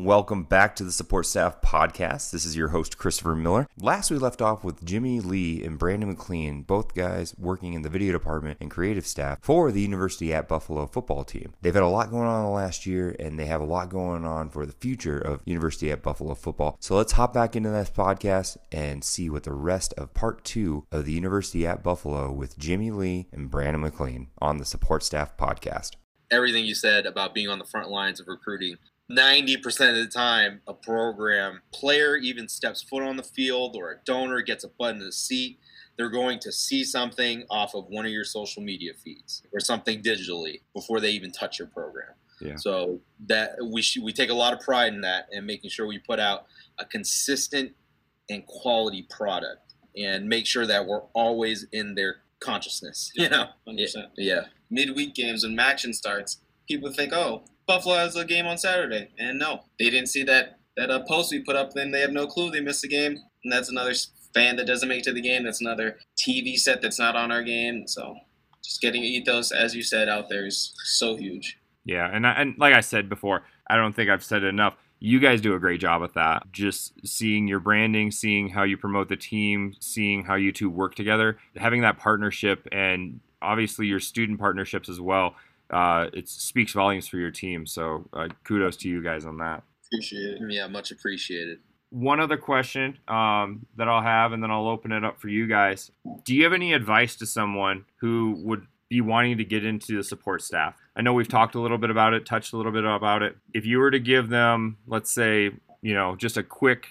welcome back to the Support Staff Podcast. This is your host, Christopher Miller. Last we left off with Jimmy Lee and Brandon McLean, both guys working in the video department and creative staff for the University at Buffalo football team. They've had a lot going on the last year, and they have a lot going on for the future of University at Buffalo football. So let's hop back into this podcast and see what the rest of part 2 of the University at Buffalo with Jimmy Lee and Brandon McLean on the Support Staff Podcast. Everything you said about being on the front lines of recruiting, 90% of the time, a program player even steps foot on the field or a donor gets a butt in the seat, they're going to see something off of one of your social media feeds or something digitally before they even touch your program. Yeah. So that we take a lot of pride in that and making sure we put out a consistent and quality product and make sure that we're always in their consciousness. 100%. Yeah. Midweek games when action starts, people think, oh, Buffalo has a game on Saturday. And no, they didn't see that post we put up, then they have no clue they missed the game. And that's another fan that doesn't make it to the game. That's another TV set that's not on our game. So just getting ethos, as you said, out there is so huge. Yeah, and like I said before, I don't think I've said it enough. You guys do a great job with that. Just seeing your branding, seeing how you promote the team, seeing how you two work together, having that partnership, and obviously your student partnerships as well. It speaks volumes for your team. So kudos to you guys on that. Appreciate it. Yeah, much appreciated. One other question that I'll have, and then I'll open it up for you guys. Do you have any advice to someone who would be wanting to get into the support staff? I know we've talked a little bit about it, touched a little bit about it. If you were to give them, let's say, just a quick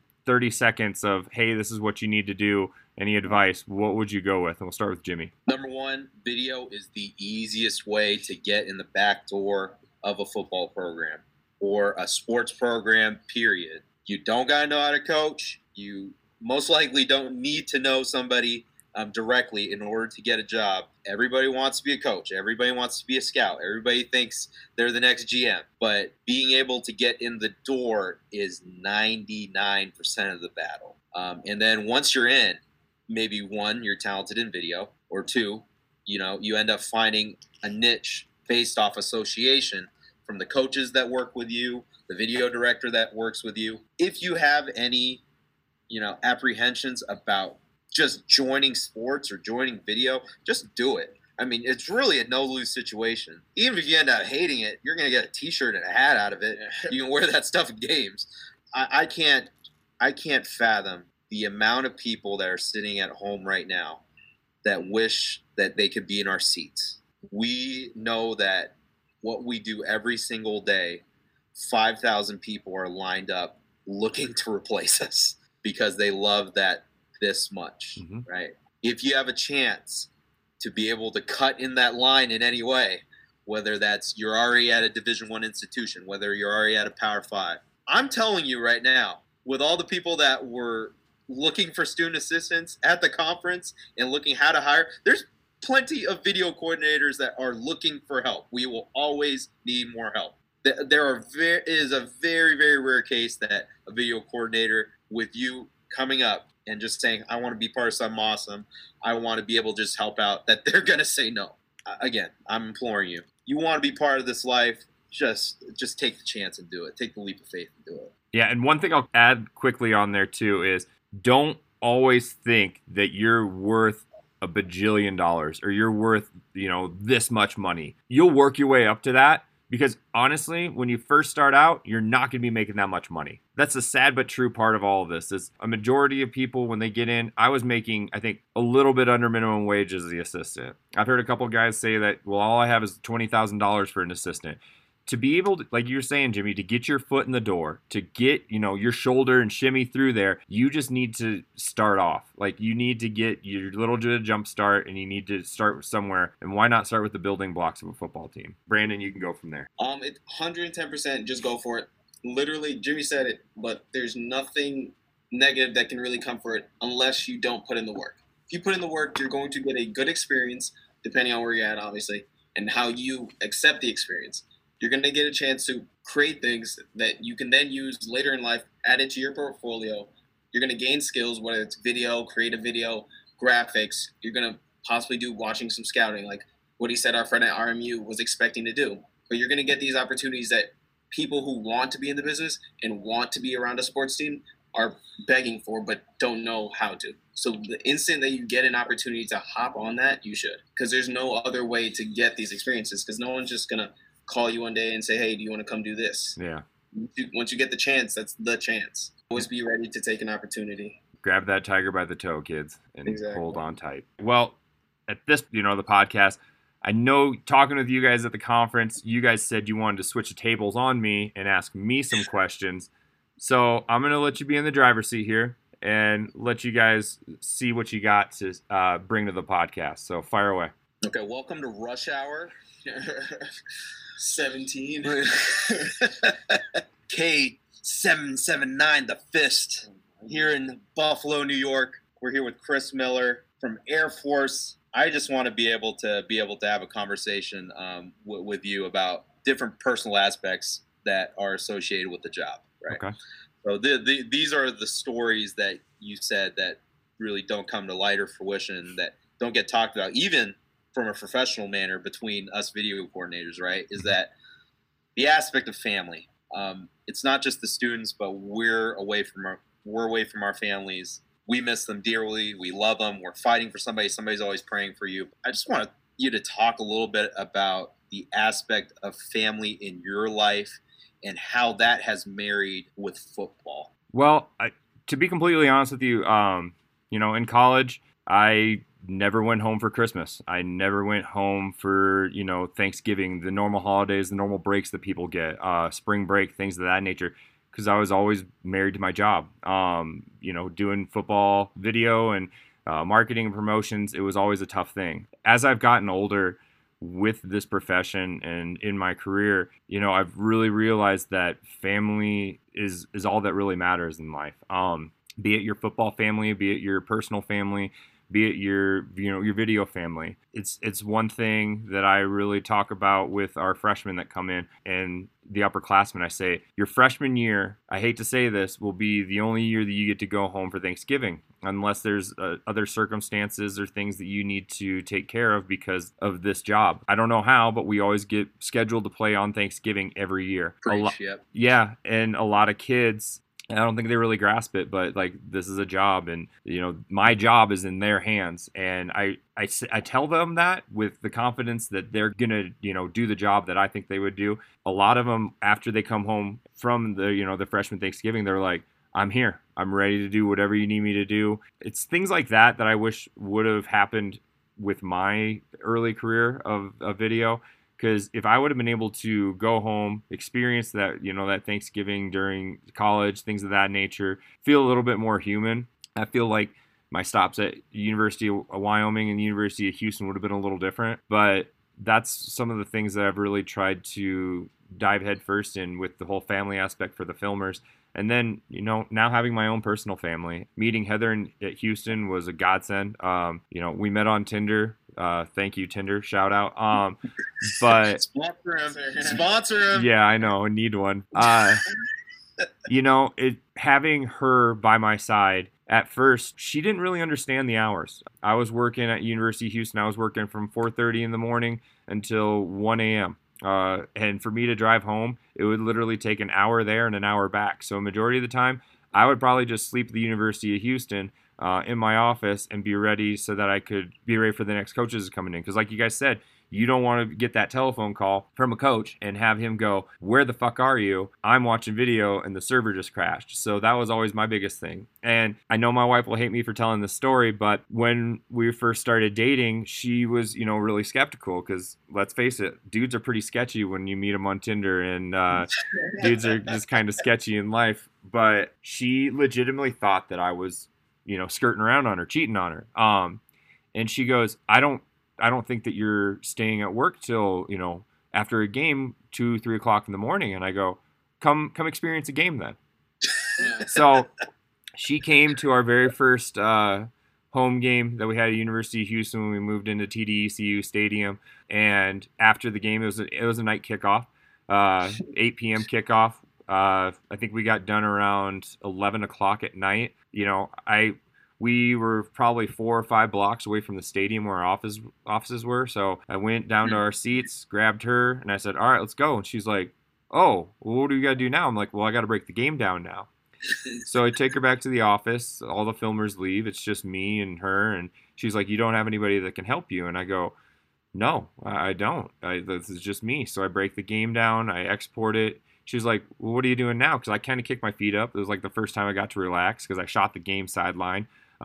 30 seconds of, hey, this is what you need to do, any advice, what would you go with? And we'll start with Jimmy. Number one, video is the easiest way to get in the back door of a football program or a sports program, period. You don't got to know how to coach. You most likely don't need to know somebody directly in order to get a job. Everybody wants to be a coach. Everybody wants to be a scout. Everybody thinks they're the next GM. But being able to get in the door is 99% of the battle. And then once you're in, maybe one, you're talented in video, or two, you end up finding a niche based off association from the coaches that work with you, the video director that works with you. If you have any, apprehensions about just joining sports or joining video, just do it. I mean, it's really a no-lose situation. Even if you end up hating it, you're going to get a T-shirt and a hat out of it. You can wear that stuff in games. I can't fathom the amount of people that are sitting at home right now that wish that they could be in our seats. We know that what we do every single day, 5,000 people are lined up looking to replace us because they love that this much, right? If you have a chance to be able to cut in that line in any way, whether that's you're already at a Division I institution, whether you're already at a Power 5, I'm telling you right now, with all the people that were looking for student assistants at the conference and looking how to hire, there's plenty of video coordinators that are looking for help. We will always need more help. There is a very, very rare case that a video coordinator with you coming up and just saying, I want to be part of something awesome, I want to be able to just help out, that they're going to say no. Again, I'm imploring you. You want to be part of this life, just take the chance and do it. Take the leap of faith and do it. Yeah, and one thing I'll add quickly on there too is don't always think that you're worth a bajillion dollars or you're worth, this much money. You'll work your way up to that. Because honestly, when you first start out, you're not going to be making that much money. That's the sad but true part of all of this. Is a majority of people, when they get in, I was making, I think, a little bit under minimum wage as the assistant. I've heard a couple of guys say that, well, all I have is $20,000 for an assistant. To be able to, like you were saying, Jimmy, to get your foot in the door, to get, your shoulder and shimmy through there, you just need to start off. Like, you need to get your little bit of jump start, and you need to start somewhere. And why not start with the building blocks of a football team? Brandon, you can go from there. 110%, just go for it. Literally, Jimmy said it, but there's nothing negative that can really come for it unless you don't put in the work. If you put in the work, you're going to get a good experience, depending on where you're at, obviously, and how you accept the experience. You're going to get a chance to create things that you can then use later in life, add it to your portfolio. You're going to gain skills, whether it's video, creative video, graphics. You're going to possibly do watching some scouting, like what he said our friend at RMU was expecting to do. But you're going to get these opportunities that people who want to be in the business and want to be around a sports team are begging for, but don't know how to. So the instant that you get an opportunity to hop on that, you should, because there's no other way to get these experiences, because no one's just going to call you one day and say, hey, do you want to come do this? Yeah. Once you get the chance, that's the chance. Always be ready to take an opportunity. Grab that tiger by the toe, kids, and Exactly. hold on tight. Well, at this, the podcast, I know talking with you guys at the conference, you guys said you wanted to switch the tables on me and ask me some questions. So I'm going to let you be in the driver's seat here and let you guys see what you got to bring to the podcast. So fire away. Okay, welcome to Rush Hour. 17. K779, the Fist, here in Buffalo, New York. We're here with Chris Miller from Air Force. I just want to be able to have a conversation with you about different personal aspects that are associated with the job, right? Okay. So these are the stories that you said that really don't come to light or fruition, that don't get talked about, even from a professional manner between us video coordinators, right? Is that the aspect of family. It's not just the students, but we're away from our families. We miss them dearly. We love them. We're fighting for somebody. Somebody's always praying for you. I just want you to talk a little bit about the aspect of family in your life and how that has married with football. Well, to be completely honest with you, in college, I never went home for Christmas. I never went home for, Thanksgiving, the normal holidays, the normal breaks that people get, spring break, things of that nature, because I was always married to my job. Doing football video and marketing and promotions, it was always a tough thing. As I've gotten older with this profession and in my career, I've really realized that family is all that really matters in life. Be it your football family, be it your personal family, be it your video family. It's one thing that I really talk about with our freshmen that come in and the upperclassmen. I say, your freshman year, I hate to say this, will be the only year that you get to go home for Thanksgiving, unless there's other circumstances or things that you need to take care of because of this job. I don't know how, but we always get scheduled to play on Thanksgiving every year. Yep. Yeah, and a lot of kids, I don't think they really grasp it, but this is a job, and my job is in their hands, and I tell them that with the confidence that they're gonna do the job that I think they would do. A lot of them, after they come home from the freshman Thanksgiving, they're like, I'm here, I'm ready to do whatever you need me to do. It's things like that I wish would have happened with my early career of video. Because if I would have been able to go home, experience that, that Thanksgiving during college, things of that nature, feel a little bit more human, I feel like my stops at University of Wyoming and the University of Houston would have been a little different. But that's some of the things that I've really tried to dive headfirst in with the whole family aspect for the filmers. And then, now having my own personal family, meeting Heather at Houston was a godsend. We met on Tinder. Thank you, Tinder. Shout out. But Sponsor him. Yeah, I know. I need one. Having her by my side, at first, she didn't really understand the hours. I was working at University of Houston. I was working from 4:30 in the morning until 1 a.m. And for me to drive home, it would literally take an hour there and an hour back. So majority of the time, I would probably just sleep at the University of Houston in my office and be ready so that I could be ready for the next coaches coming in. Because like you guys said, you don't want to get that telephone call from a coach and have him go, where the fuck are you? I'm watching video and the server just crashed. So that was always my biggest thing. And I know my wife will hate me for telling this story, but when we first started dating, she was, really skeptical because let's face it, dudes are pretty sketchy when you meet them on Tinder, and dudes are just kind of sketchy in life. But she legitimately thought that I was, skirting around on her, cheating on her. And she goes, I don't think that you're staying at work till, after a game, 2-3 o'clock in the morning. And I go, come experience a game then. So she came to our very first home game that we had at University of Houston when we moved into TDECU Stadium. And after the game, it was a night kickoff, 8 p.m. kickoff. I think we got done around 11 o'clock at night. We were probably 4 or 5 blocks away from the stadium where our offices were. So I went down to our seats, grabbed her, and I said, all right, let's go. And she's like, oh, well, what do we got to do now? I'm like, well, I got to break the game down now. So I take her back to the office. All the filmers leave. It's just me and her. And she's like, you don't have anybody that can help you. And I go, no, I don't. This is just me. So I break the game down. I export it. She's like, well, what are you doing now? Because I kind of kicked my feet up. It was like the first time I got to relax because I shot the game sideline,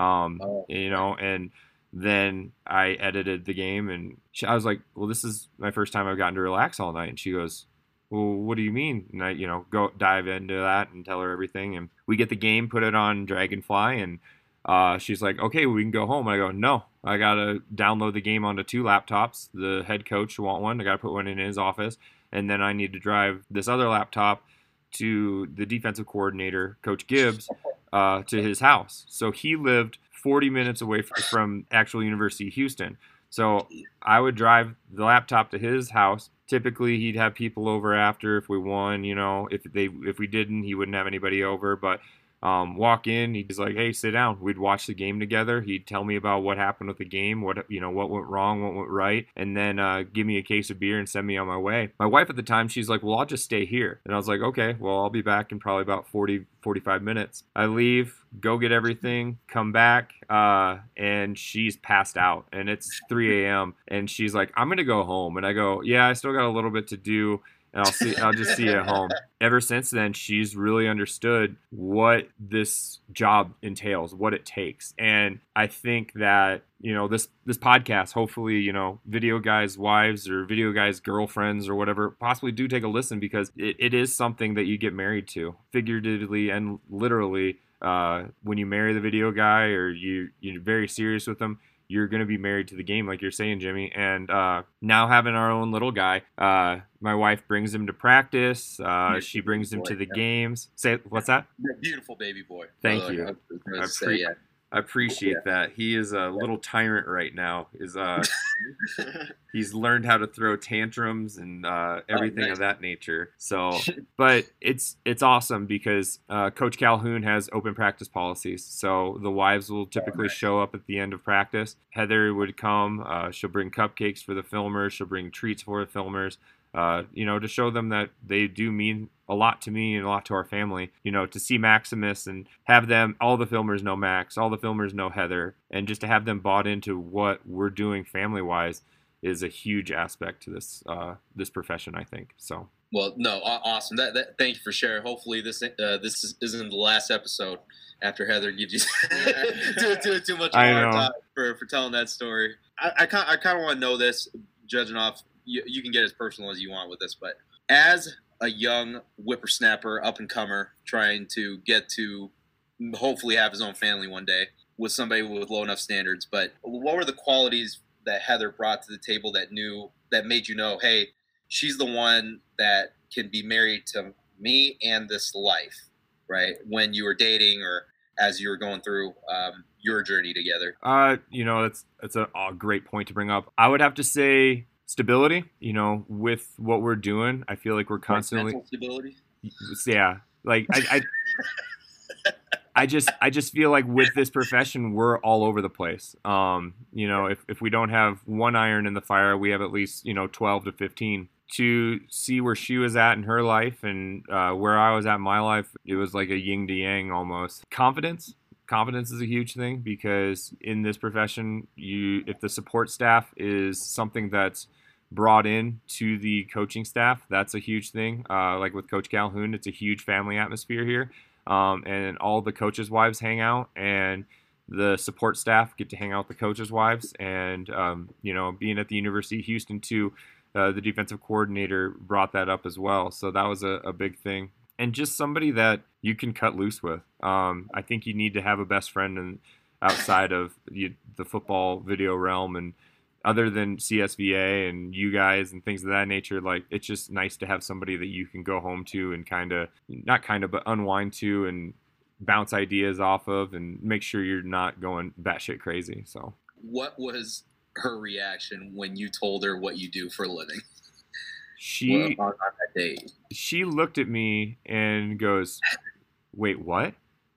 and then I edited the game. And I was like, well, this is my first time I've gotten to relax all night. And she goes, well, what do you mean? And I, go dive into that and tell her everything. And we get the game, put it on Dragonfly, and she's like, okay, we can go home. And I go, no, I got to download the game onto 2 laptops. The head coach want one. I got to put one in his office. And then I need to drive this other laptop to the defensive coordinator, Coach Gibbs, to his house. So he lived 40 minutes away from actual University of Houston. So I would drive the laptop to his house. Typically, he'd have people over after if we won. If we didn't, he wouldn't have anybody over. But walk in, he's like, hey, sit down. We'd watch the game together. He'd tell me about what happened with the game, what went wrong, what went right, and then give me a case of beer and send me on my way. My wife at the time, she's like, well, I'll just stay here. And I was like, okay, well, I'll be back in probably about 45 minutes. I leave, go get everything, come back, and she's passed out. And it's 3 a.m. And she's like, I'm going to go home. And I go, yeah, I still got a little bit to do. And I'll just see you at home. Ever since then, she's really understood what this job entails, what it takes. And I think that, this podcast, hopefully, video guys' wives or video guys' girlfriends or whatever, possibly do take a listen, because it is something that you get married to, figuratively and literally. When you marry the video guy or you're very serious with them, you're going to be married to the game, like you're saying, Jimmy. And now having our own little guy, my wife brings him to practice. She brings him to the games. Say, what's that? Beautiful baby boy. Thank you. I appreciate that. He is a little tyrant right now. He's learned how to throw tantrums and everything of that nature. So, but it's awesome because Coach Calhoun has open practice policies. So the wives will typically show up at the end of practice. Heather would come. She'll bring cupcakes for the filmers. She'll bring treats for the filmers. To show them that they do mean a lot to me and a lot to our family, to see Maximus and have them, all the filmers know Max, all the filmers know Heather, and just to have them bought into what we're doing family-wise is a huge aspect to this profession, I think. So. Well, no, awesome. That thank you for sharing. Hopefully this isn't the last episode after Heather gives you too much of a hard time for telling that story. I kind of want to know this, judging off. You can get as personal as you want with this, but as a young whippersnapper, up-and-comer, trying to get to hopefully have his own family one day with somebody with low enough standards, but what were the qualities that Heather brought to the table that made you know, hey, she's the one that can be married to me and this life, right? When you were dating or as you were going through your journey together? That's a great point to bring up. I would have to say stability, with what we're doing. I feel like we're constantly mental stability. Yeah. Like I just feel like with this profession, we're all over the place. If we don't have one iron in the fire, we have at least, 12 to 15. To see where she was at in her life and where I was at in my life, it was like a yin to yang almost. Confidence is a huge thing, because in this profession, if the support staff is something that's brought in to the coaching staff, that's a huge thing. Like with Coach Calhoun, it's a huge family atmosphere here, and all the coaches' wives hang out, and the support staff get to hang out with the coaches' wives. And being at the University of Houston too, the defensive coordinator brought that up as well, so that was a big thing. And just somebody that you can cut loose with. I think you need to have a best friend outside of the football video realm, and other than CSVA and you guys and things of that nature. Like, it's just nice to have somebody that you can go home to and but unwind to and bounce ideas off of and make sure you're not going batshit crazy. So, what was her reaction when you told her what you do for a living? She on that date, she looked at me and goes, "Wait, what?"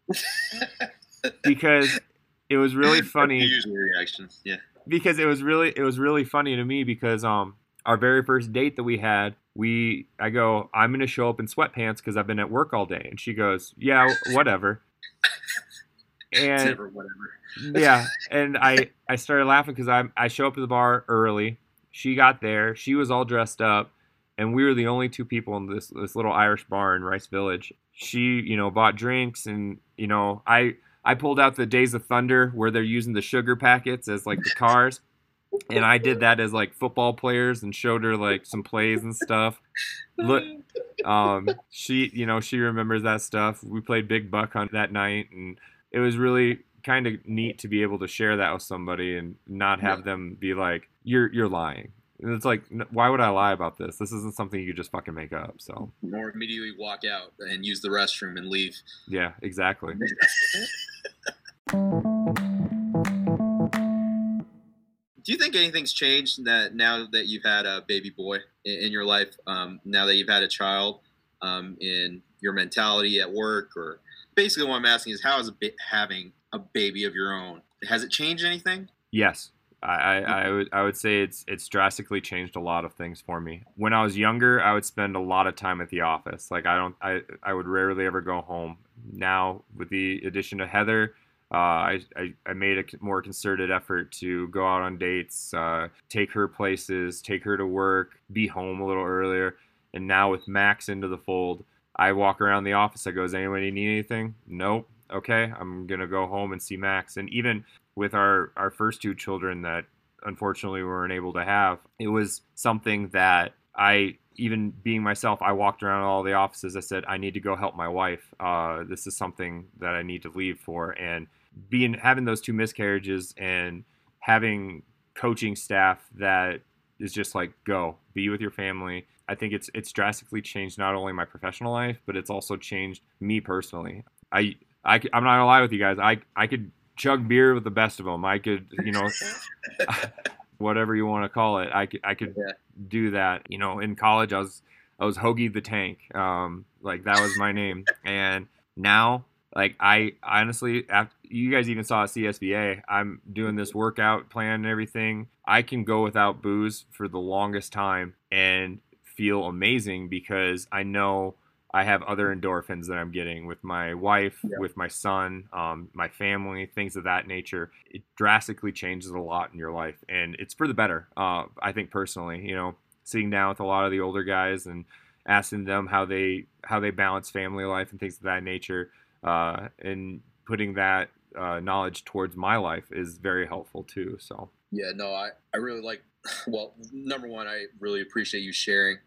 Because it was really funny. Usual reaction, yeah. Because it was really funny to me, because our very first date that we had, I go, I'm going to show up in sweatpants because I've been at work all day. And she goes, yeah, whatever. It's And never whatever. yeah, and I started laughing because I show up to the bar early. She got there. She was all dressed up, and we were the only two people in this little Irish bar in Rice Village. She, bought drinks, and I pulled out the Days of Thunder where they're using the sugar packets as like the cars, and I did that as like football players and showed her like some plays and stuff. Look, she remembers that stuff. We played Big Buck Hunt that night, and it was really kind of neat to be able to share that with somebody and not have them be like, you're lying. And it's like, why would I lie about this? This isn't something you could just fucking make up. So, or immediately walk out and use the restroom and leave. Yeah, exactly. Do you think anything's changed that now that you've had a baby boy in your life, now that you've had a child, in your mentality at work? Or basically what I'm asking is, how is having a baby of your own, has it changed anything? Yes. I would say it's drastically changed a lot of things for me. When I was younger, I would spend a lot of time at the office. Like I would rarely ever go home. Now with the addition of Heather, I made a more concerted effort to go out on dates, take her places, take her to work, be home a little earlier. And now with Max into the fold, I walk around the office. I go, does anybody need anything? Nope. Okay, I'm going to go home and see Max. And even with our first two children that unfortunately we weren't able to have, it was something that even being myself, I walked around all the offices. I said, I need to go help my wife. This is something that I need to leave for. And having those two miscarriages and having coaching staff that is just like, go be with your family. I think it's drastically changed not only my professional life, but it's also changed me personally. I'm not gonna lie with you guys. I could chug beer with the best of them. I could, whatever you want to call it. I could do that. In college, I was Hoagie the Tank. Like that was my name. And now, like I honestly, after you guys even saw at CSVA, I'm doing this workout plan and everything. I can go without booze for the longest time and feel amazing because I know I have other endorphins that I'm getting with my wife, with my son, my family, things of that nature. It drastically changes a lot in your life, and it's for the better. I think personally, sitting down with a lot of the older guys and asking them how they balance family life and things of that nature, and putting that knowledge towards my life is very helpful too. So yeah, no, I really like. Well, number one, I really appreciate you sharing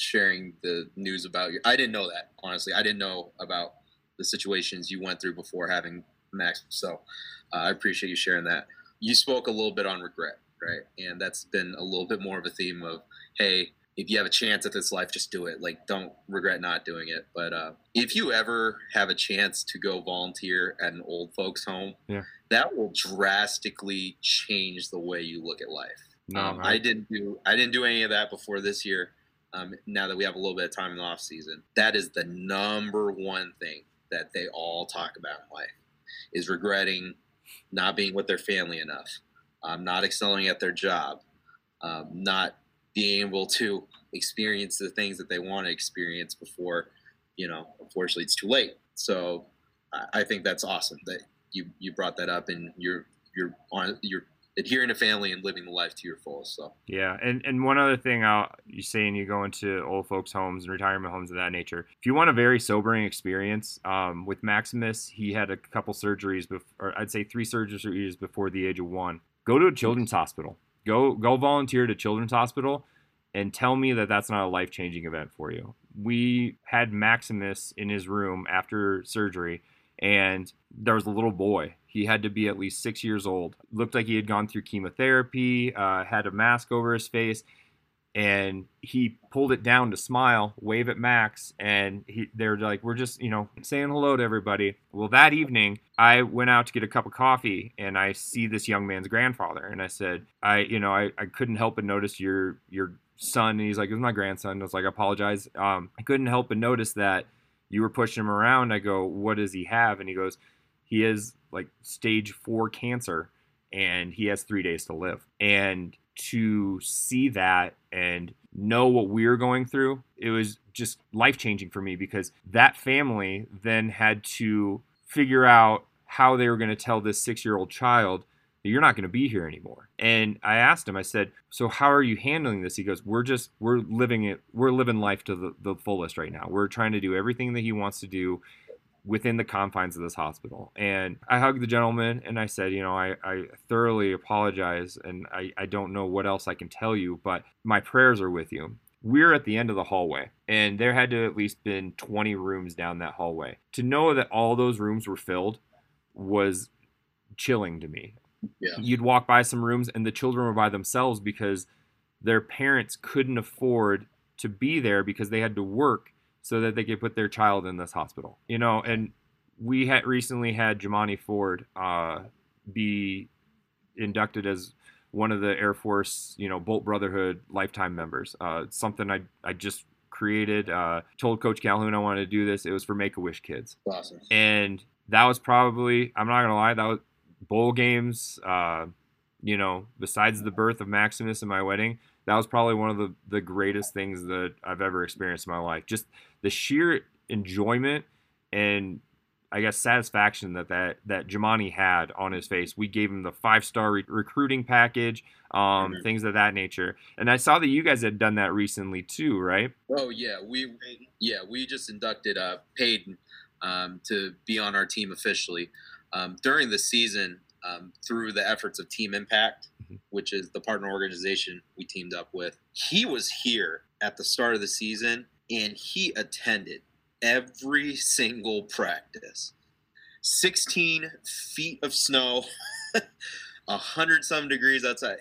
the news about you. I didn't know that, honestly. I didn't know about the situations you went through before having Max. So I appreciate you sharing that. You spoke a little bit on regret, right? And that's been a little bit more of a theme of, hey, if you have a chance at this life, just do it. Like, don't regret not doing it. But if you ever have a chance to go volunteer at an old folks home, that will drastically change the way you look at life. No, I didn't do any of that before this year. Now that we have a little bit of time in the off season, that is the number one thing that they all talk about in life, is regretting not being with their family enough, not excelling at their job, not being able to experience the things that they want to experience before, unfortunately it's too late. So I think that's awesome that you brought that up, and you're adhering to family and living the life to your fullest. So yeah, and one other thing, you saying you go into old folks' homes and retirement homes of that nature. If you want a very sobering experience, with Maximus, he had a couple surgeries or I'd say 3 surgeries before the age of 1. Go to a children's hospital. Go volunteer at a children's hospital, and tell me that that's not a life-changing event for you. We had Maximus in his room after surgery, and there was a little boy. He had to be at least 6 years old. Looked like he had gone through chemotherapy, had a mask over his face, and he pulled it down to smile, wave at Max, and they're like, we're just, saying hello to everybody. Well, that evening, I went out to get a cup of coffee, and I see this young man's grandfather, and I said, I couldn't help but notice your son. And he's like, it was my grandson. I was like, I apologize. I couldn't help but notice that you were pushing him around. I go, what does he have? And he goes, he has like stage 4 cancer, and he has 3 days to live. And to see that and know what we were going through, it was just life-changing for me, because that family then had to figure out how they were going to tell this 6-year-old child that you're not going to be here anymore. And I asked him, I said, so how are you handling this? He goes, we're living life to the fullest right now. We're trying to do everything that he wants to do within the confines of this hospital. And I hugged the gentleman and I said, I thoroughly apologize, and I don't know what else I can tell you, but my prayers are with you. We're at the end of the hallway, and there had to at least been 20 rooms down that hallway. To know that all those rooms were filled was chilling to me. Yeah. You'd walk by some rooms and the children were by themselves because their parents couldn't afford to be there because they had to work so that they could put their child in this hospital. And we had recently had Jamani Ford be inducted as one of the Air Force, Bolt Brotherhood lifetime members. Something I just created, told Coach Calhoun I wanted to do this. It was for Make-A-Wish kids. Awesome. And that was probably, I'm not going to lie, that was bowl games, besides the birth of Maximus and my wedding, that was probably one of the greatest things that I've ever experienced in my life. Just the sheer enjoyment and, I guess, satisfaction that Jamani had on his face. We gave him the 5-star recruiting package, things of that nature. And I saw that you guys had done that recently too, right? Oh yeah, we just inducted Peyton to be on our team officially during the season through the efforts of Team Impact, which is the partner organization we teamed up with. He was here at the start of the season, and he attended every single practice. 16 feet of snow, 100-some degrees outside.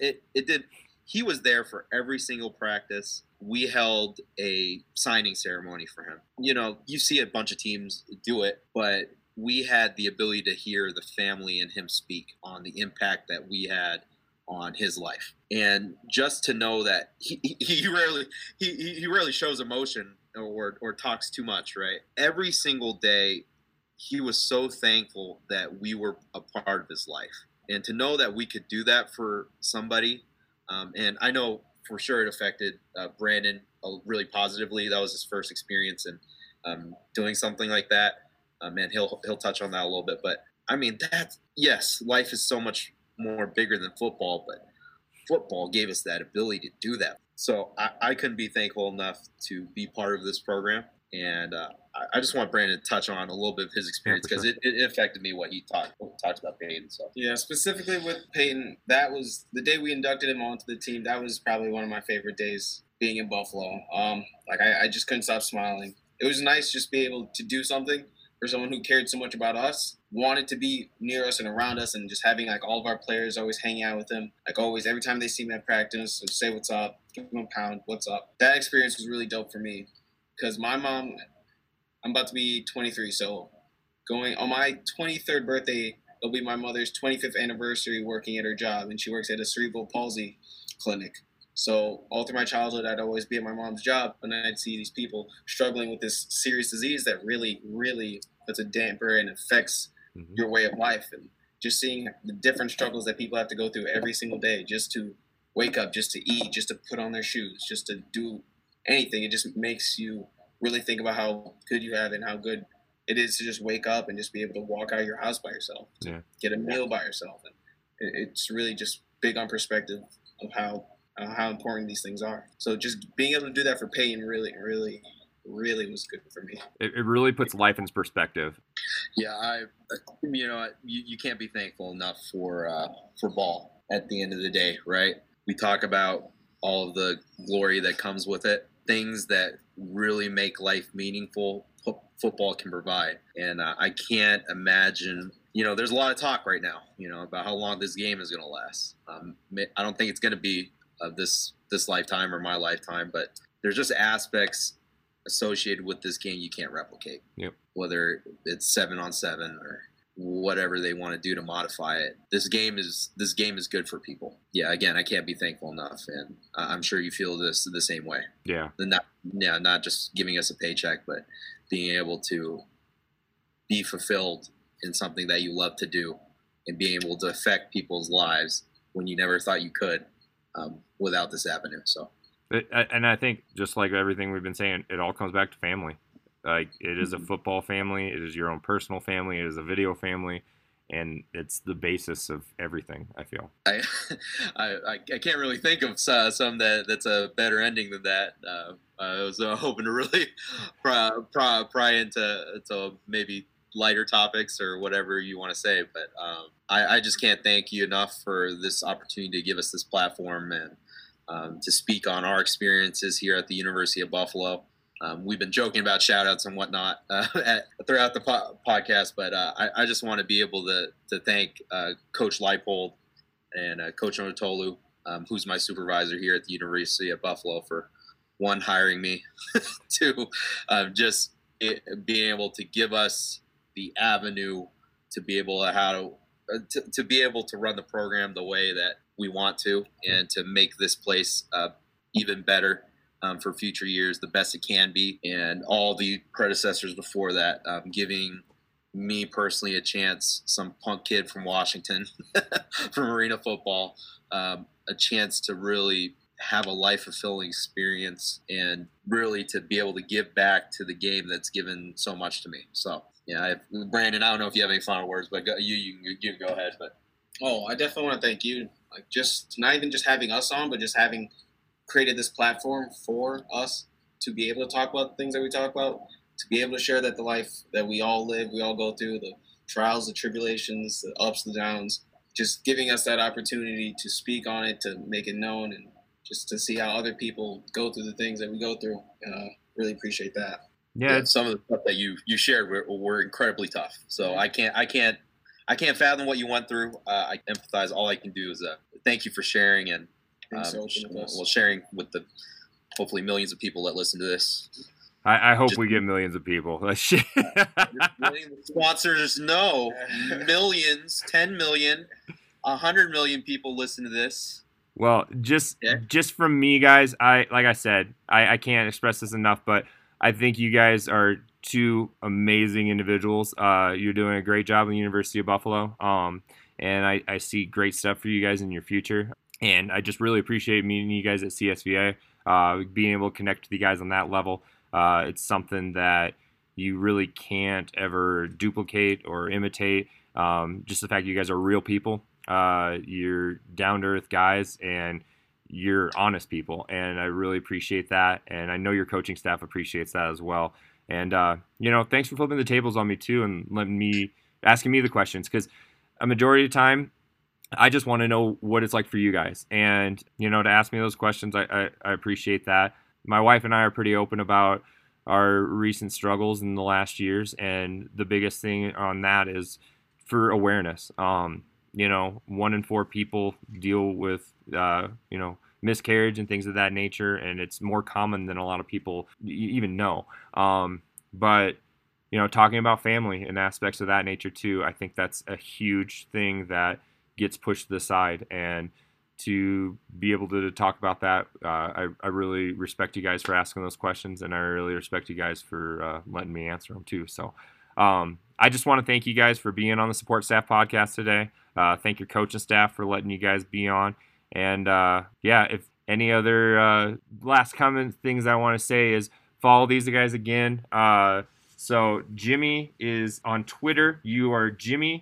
He was there for every single practice. We held a signing ceremony for him. You see a bunch of teams do it, but we had the ability to hear the family and him speak on the impact that we had on his life. And just to know that he rarely shows emotion or talks too much, right? Every single day, he was so thankful that we were a part of his life. And to know that we could do that for somebody, and I know for sure it affected Brandon really positively. That was his first experience in doing something like that. And he'll touch on that a little bit. But, I mean, yes, life is so much more bigger than football, but football gave us that ability to do that. So I couldn't be thankful enough to be part of this program. And I just want Brandon to touch on a little bit of his experience, because it affected me what he talked about Peyton. So yeah, specifically with Peyton, that was the day we inducted him onto the team. That was probably one of my favorite days being in Buffalo. I just couldn't stop smiling. It was nice just be able to do something for someone who cared so much about us, wanted to be near us and around us, and just having all of our players always hanging out with him. Always, every time they see me at practice, I'd say what's up, give him a pound, what's up. That experience was really dope for me, because my mom, I'm about to be 23, so going on my 23rd birthday, it'll be my mother's 25th anniversary working at her job, and she works at a cerebral palsy clinic. So all through my childhood, I'd always be at my mom's job, and I'd see these people struggling with this serious disease that really, really puts a damper and affects your way of life. And just seeing the different struggles that people have to go through every single day just to wake up, just to eat, just to put on their shoes, just to do anything. It just makes you really think about how good you have and how good it is to just wake up and just be able to walk out of your house by yourself, get a meal by yourself. And it's really just big on perspective of how important these things are. So just being able to do that for Peyton really, really, really was good for me. It really puts life in perspective. Yeah, you can't be thankful enough for ball at the end of the day, right? We talk about all of the glory that comes with it, things that really make life meaningful. Football can provide, and I can't imagine. There's a lot of talk right now, about how long this game is going to last. I don't think it's going to be this lifetime or my lifetime, but there's just aspects associated with this game you can't replicate. Yep. Whether it's 7-on-7 or whatever they want to do to modify it. This game is good for people. Yeah, again, I can't be thankful enough, and I'm sure you feel this the same way. Yeah. Not just giving us a paycheck, but being able to be fulfilled in something that you love to do and being able to affect people's lives when you never thought you could without this avenue. So And I think just like everything we've been saying, it all comes back to family. Like, it is a football family, it is your own personal family, it is a video family, and it's the basis of everything, I feel. I can't really think of some that's a better ending than that. I was hoping to really pry into maybe lighter topics or whatever you want to say, but I just can't thank you enough for this opportunity to give us this platform and to speak on our experiences here at the University of Buffalo. We've been joking about shout outs and whatnot throughout the podcast, but I just want to be able to thank Coach Leipold and Coach Onotolu, who's my supervisor here at the University of Buffalo, for one, hiring me, two, just being able to give us the avenue to be able to be able to run the program the way that we want to, and to make this place even better for future years, the best it can be. And all the predecessors before that, giving me personally a chance, some punk kid from Washington from arena football, a chance to really have a life-fulfilling experience and really to be able to give back to the game that's given so much to me. So, yeah, Brandon, I don't know if you have any final words, but you can go ahead. But I definitely want to thank you. Like, just not even just having us on, but just having created this platform for us to be able to talk about the things that we talk about, to be able to share that the life that we all live, we all go through, the trials, the tribulations, the ups, the downs, just giving us that opportunity to speak on it, to make it known, and just to see how other people go through the things that we go through. Really appreciate that. Yeah, some of the stuff that you shared were incredibly tough. So I can't fathom what you went through. I empathize. All I can do is thank you for sharing, and sharing with the hopefully millions of people that listen to this. I hope we get millions of people. Sponsors, no. Millions, 10 million, 100 million people listen to this. Well, just from me, guys, like I said, I can't express this enough, but I think you guys are two amazing individuals. You're doing a great job in the University of Buffalo, and I see great stuff for you guys in your future. And I just really appreciate meeting you guys at CSVA, being able to connect with you guys on that level. It's something that you really can't ever duplicate or imitate. Just the fact you guys are real people. You're down-to-earth guys, and you're honest people, and I really appreciate that. And I know your coaching staff appreciates that as well. And thanks for flipping the tables on me too, and asking me the questions, because a majority of the time I just want to know what it's like for you guys. And, to ask me those questions, I appreciate that. My wife and I are pretty open about our recent struggles in the last years. And the biggest thing on that is for awareness. 1 in 4 people deal with, miscarriage and things of that nature. And it's more common than a lot of people even know. But talking about family and aspects of that nature too, I think that's a huge thing that gets pushed to the side. And to be able to talk about that, I really respect you guys for asking those questions, and I really respect you guys for letting me answer them too. So I just want to thank you guys for being on the Support Staff Podcast today. Thank your coaching staff for letting you guys be on. And if any other last comment things I want to say is follow these guys again. So Jimmy is on Twitter. You are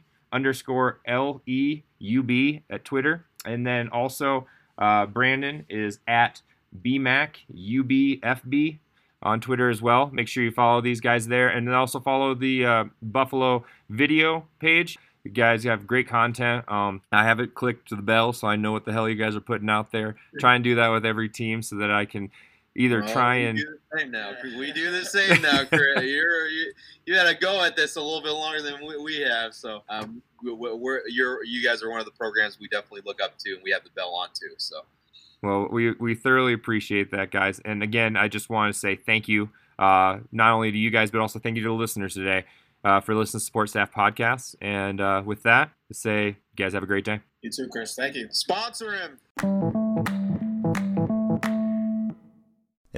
Jimmy_LEUB at Twitter. And then also Brandon is at BMACUBFB on Twitter as well. Make sure you follow these guys there. And then also follow the Buffalo video page. You guys have great content. I have it clicked to the bell, so I know what the hell you guys are putting out there. Try and do that with every team so that I can either try and we do the same now, Chris. You had to go at this a little bit longer than we have. So you guys are one of the programs we definitely look up to, and we have the bell on too. So, well, we thoroughly appreciate that, guys. And again, I just want to say thank you, not only to you guys, but also thank you to the listeners today for listening to Support Staff Podcasts. And with that, to say, you guys have a great day. You too, Chris. Thank you. Sponsor him.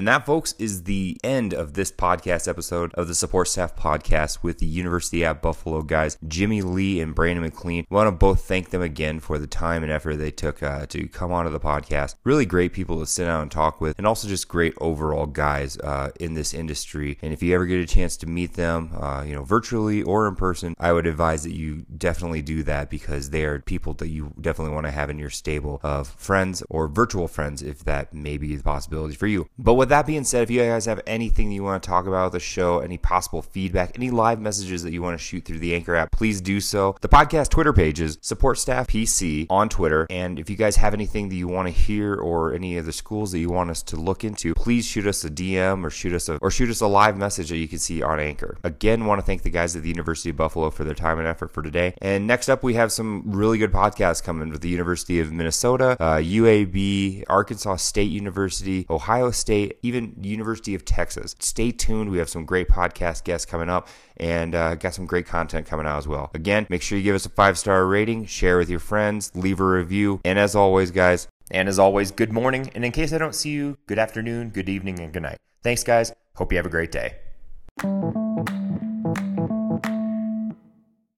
And that, folks, is the end of this podcast episode of the Support Staff Podcast with the University at Buffalo guys, Jimmy Lee and Brandon McLean. I want to both thank them again for the time and effort they took to come onto the podcast. Really great people to sit down and talk with, and also just great overall guys in this industry. And if you ever get a chance to meet them, virtually or in person, I would advise that you definitely do that, because they are people that you definitely want to have in your stable of friends or virtual friends, if that may be the possibility for you. But with that being said, if you guys have anything that you want to talk about with the show, any possible feedback, any live messages that you want to shoot through the Anchor app, please do so. The podcast Twitter page is Support Staff PC on Twitter. And if you guys have anything that you want to hear, or any of the schools that you want us to look into, please shoot us a DM or shoot us a live message that you can see on Anchor. Again, want to thank the guys at the University of Buffalo for their time and effort for today. And next up, we have some really good podcasts coming with the University of Minnesota, UAB, Arkansas State University, Ohio State, even University of Texas. Stay tuned. We have some great podcast guests coming up, and got some great content coming out as well. Again, make sure you give us a 5-star rating, share with your friends, leave a review, and as always, guys, good morning, and in case I don't see you, good afternoon, good evening, and good night. Thanks, guys. Hope you have a great day.